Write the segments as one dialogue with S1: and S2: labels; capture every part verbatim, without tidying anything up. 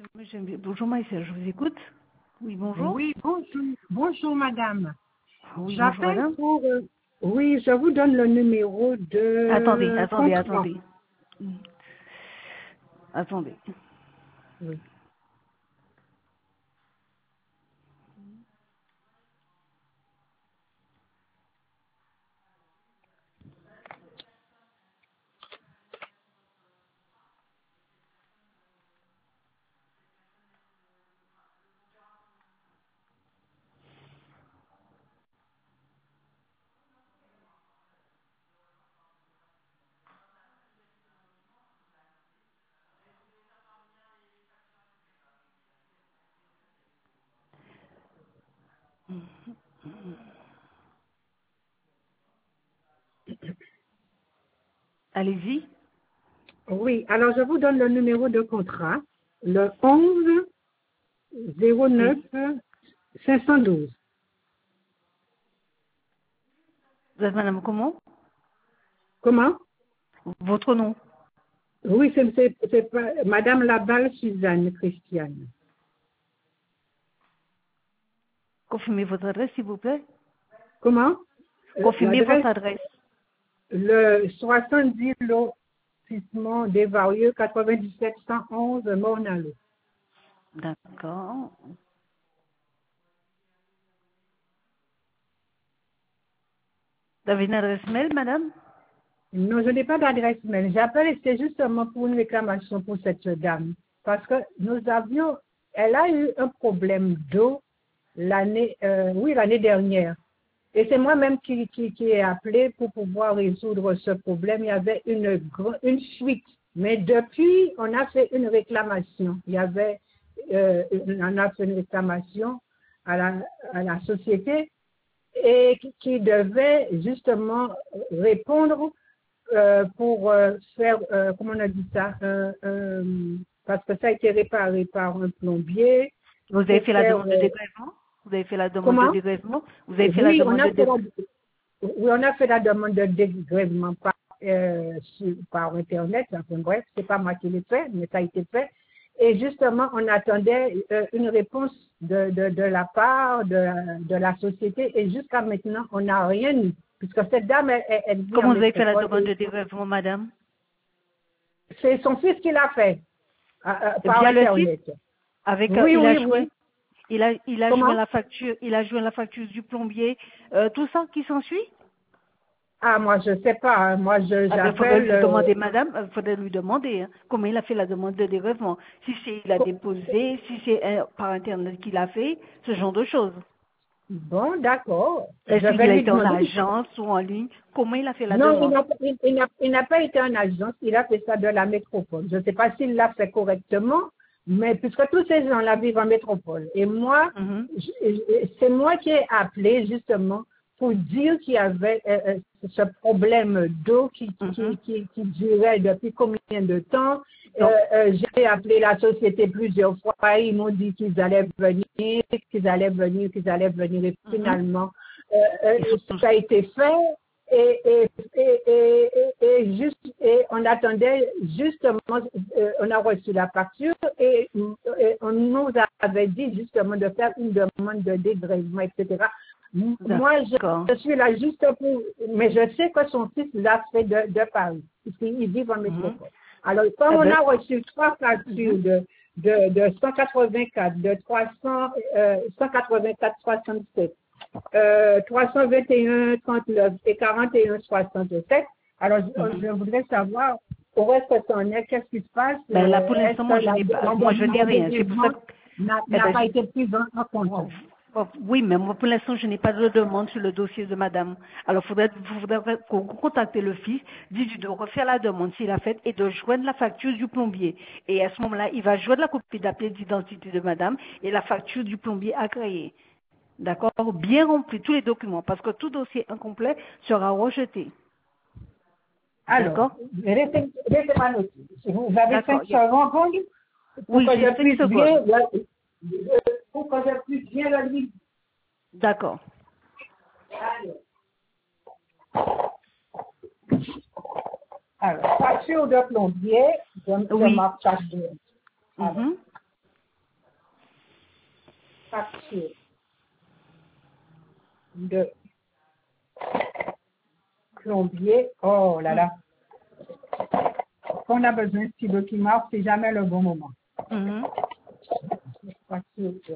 S1: Monsieur, bonjour Maïssa, je vous écoute. Oui, bonjour.
S2: Oui, bonjour, bonjour madame.
S1: Oui, bonjour
S2: J'appelle
S1: madame.
S2: pour... euh, oui, je vous donne le numéro
S1: Attendez,
S2: de
S1: attendez,
S2: contrat.
S1: attendez. Hmm. Attendez.
S2: Oui.
S1: Allez-y.
S2: Oui, alors je vous donne le numéro de contrat, le onze zéro neuf
S1: Oui.
S2: cinq cent douze.
S1: Vous êtes madame comment?
S2: Comment?
S1: Votre nom?
S2: Oui, c'est c'est- c'est pas- madame Laballe Suzanne Christiane.
S1: Confirmez votre adresse, s'il vous plaît.
S2: Comment? Euh,
S1: Confirmez votre
S2: L'adresse,
S1: adresse.
S2: le soixante-dix lotissement des Varieux, quatre-vingt-dix-sept cent onze Mornalo.
S1: D'accord. Vous avez une adresse mail, madame?
S2: Non, je n'ai pas d'adresse mail. J'appelle et c'est justement pour une réclamation pour cette dame. Parce que nous avions, elle a eu un problème d'eau l'année, euh, oui, l'année dernière. Et c'est moi-même qui, qui, qui ai appelé pour pouvoir résoudre ce problème. Il y avait une, gr- une fuite. Mais depuis, on a fait une réclamation. Il y avait, euh, on a fait une réclamation à la, à la société et qui, qui devait justement répondre euh, pour euh, faire, euh, comment on a dit ça, euh, euh, parce que ça a été réparé par un plombier,
S1: Vous avez
S2: pour
S1: fait la
S2: faire,
S1: demande de
S2: euh,
S1: dégrèvement? Vous avez fait la demande de
S2: comment?
S1: dégrèvement? Vous avez fait la
S2: Oui, on
S1: demande
S2: a
S1: de
S2: fait la,
S1: dégrèvement?
S2: oui, on a fait la demande de dégrèvement par, euh, sur- par Internet, enfin bref, c'est pas moi qui l'ai fait, mais ça a été fait. Et justement, on attendait euh, une réponse de, de, de la part de, de la société et jusqu'à maintenant, on n'a rien eu. Puisque cette dame, elle, elle, elle vit en
S1: Comment vous avez fait la
S2: métropole
S1: demande de
S2: et
S1: dégrèvement, madame?
S2: c'est son fils qui l'a fait à- à- par
S1: Via le site?
S2: Internet.
S1: Avec, euh,
S2: Oui,
S1: il a
S2: oui,
S1: joint,
S2: oui.
S1: il a, il a joint
S2: Comment?
S1: la facture, il a joint la facture du plombier, euh, tout ça qui s'ensuit?
S2: Ah, moi, je sais pas. Hein. Moi, je
S1: Ah ben, faudrait
S2: j'appelle.
S1: lui
S2: euh,
S1: demander, madame, il faudrait lui demander hein, comment il a fait la demande de dégrèvement. Si c'est il a
S2: co-
S1: déposé, si c'est euh, par internet qu'il a fait, ce genre de choses.
S2: bon, d'accord. Je
S1: Est-ce
S2: vais
S1: qu'il a
S2: lui
S1: été en
S2: demander.
S1: agence ou en ligne? Comment il a fait la
S2: Non, il
S1: demande?
S2: n'a il, il n'a- il n'a pas été en agence, il a fait ça de la métropole. Je ne sais pas s'il l'a fait correctement, mais puisque tous ces gens-là vivent en métropole. Et moi,
S1: Mhm,
S2: je- je- c'est moi qui ai appelé justement pour dire qu'il y avait euh, euh, ce problème d'eau qui,
S1: mhm.
S2: qui, qui, qui durait depuis combien de temps. Euh,
S1: Donc,
S2: euh, j'ai appelé la société plusieurs fois, ils m'ont dit qu'ils allaient venir, qu'ils allaient venir, qu'ils allaient venir, et
S1: mhm.
S2: finalement, euh, euh,
S1: Ils sont tous.
S2: ça a été fait et, et, et, et, et, et juste, et on attendait justement, euh, on a reçu la facture et, et on nous avait dit justement de faire une demande de dégrèvement, et cetera. M- Moi, je,
S1: D'accord.
S2: je suis là juste pour, mais je sais que son fils l'a fait de, de Paris, puisqu'il vit en
S1: Mhm.
S2: métropole. Alors, comme
S1: Eh
S2: on
S1: ben,
S2: a reçu trois factures
S1: mhm.
S2: de, de, de cent quatre-vingt-quatre, de trois cents, euh, cent quatre-vingt-quatre soixante-sept, euh, trois cent vingt et un trente-neuf et quarante et un soixante-sept. Alors, je,
S1: Mhm.
S2: je voudrais savoir où est-ce que ça en est, qu'est-ce qui se passe,
S1: Ben là,
S2: euh,
S1: pour
S2: est-ce
S1: l'instant, moi,
S2: que
S1: je
S2: la,
S1: n'ai pas,
S2: la
S1: moi, je
S2: demande
S1: n'ai
S2: de
S1: rien. C'est pour ça
S2: dégrèvement
S1: que,
S2: n'a
S1: eh
S2: n'a
S1: ben,
S2: pas
S1: je-
S2: été prise en, en compte.
S1: oh, oh, oui, mais moi, pour l'instant, je n'ai pas de demande sur le dossier de madame. Alors, faudrait, vous faudrait co- contacter le fils, dites-lui de refaire la demande s'il a fait et de joindre la facture du plombier. Et à ce moment-là, il va joindre la copie d'appel d'identité de madame et la facture du plombier agréée. D'accord? Bien rempli tous les documents, parce que tout dossier incomplet sera rejeté.
S2: Alors,
S1: D'accord?
S2: laissez- laissez-moi noter. Si vous avez
S1: D'accord.
S2: cinq
S1: il y a-
S2: secondes pour
S1: Oui,
S2: que
S1: j'ai
S2: je
S1: cinq
S2: puisse
S1: secondes.
S2: bien, pour que je puisse bien le lire.
S1: D'accord.
S2: Alors, facture de plombier, je, je
S1: Oui.
S2: marque ça bien. Alors,
S1: Mhm.
S2: facture de plombier. Oh là là. On a besoin de ce document, c'est jamais le bon moment.
S1: Mhm.
S2: Facture de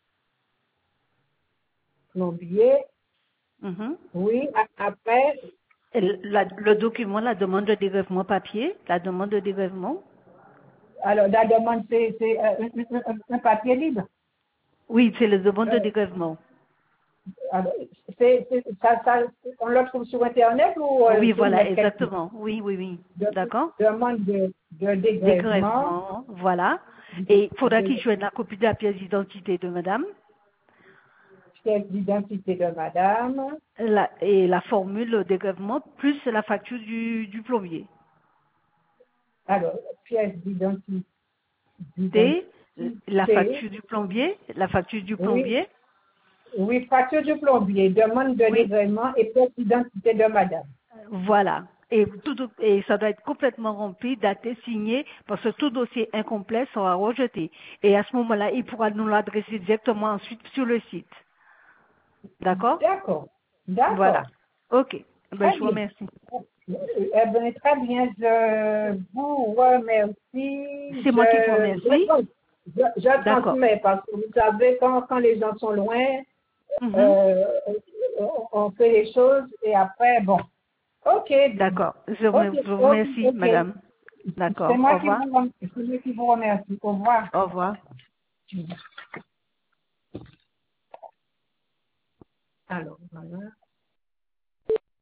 S2: plombier.
S1: Mhm.
S2: Oui, a- après,
S1: Et le, la- le document, la demande de dégrèvement papier, la demande de dégrèvement.
S2: alors la demande, c'est c'est, euh, un, un- un papier libre.
S1: Oui, c'est la demande de
S2: Euh,
S1: dégrèvement.
S2: alors, c'est, c'est- ça, ça, on le trouve sur Internet ou euh,
S1: Oui,
S2: sur
S1: voilà,
S2: net quelque part?
S1: exactement. Oui, oui, oui.
S2: De,
S1: D'accord.
S2: demande de, de dégrèvement,
S1: Dégrèvement, voilà.
S2: de,
S1: Et il faudra qu'il
S2: de
S1: joigne la copie de la pièce d'identité de madame
S2: pièce d'identité de madame.
S1: la- et la formule de dégrèvement plus la facture du, du plombier.
S2: Alors, pièce d'identité,
S1: C'est la
S2: d'identité,
S1: facture du plombier, la facture du
S2: oui,
S1: plombier,
S2: oui, facture du plombier, demande de
S1: oui,
S2: dégrèvement et pièce d'identité de madame.
S1: voilà. Et, tout, et ça doit être complètement rempli, daté, signé, parce que tout dossier incomplet sera rejeté. Et à ce moment-là, il pourra nous l'adresser directement ensuite sur le site. D'accord?
S2: D'accord,
S1: Voilà.
S2: d'accord,
S1: OK. Ben,
S2: très
S1: je vous
S2: bien.
S1: remercie.
S2: Eh bien, très bien, je vous remercie.
S1: C'est moi qui vous
S2: Je,
S1: remercie.
S2: je, je, je
S1: D'accord.
S2: transmets parce que vous savez, quand, quand les gens sont loin,
S1: Mhm.
S2: euh, on, on fait les choses et après, bon. Ok,
S1: D'accord. Je vous
S2: ok,
S1: je vous
S2: ok,
S1: remercie,
S2: ok.
S1: madame.
S2: C'est
S1: D'accord. Au
S2: moi qui
S1: revoir.
S2: vous, rem- c'est moi qui vous remercie. Au revoir.
S1: Au revoir.
S2: Alors, voilà.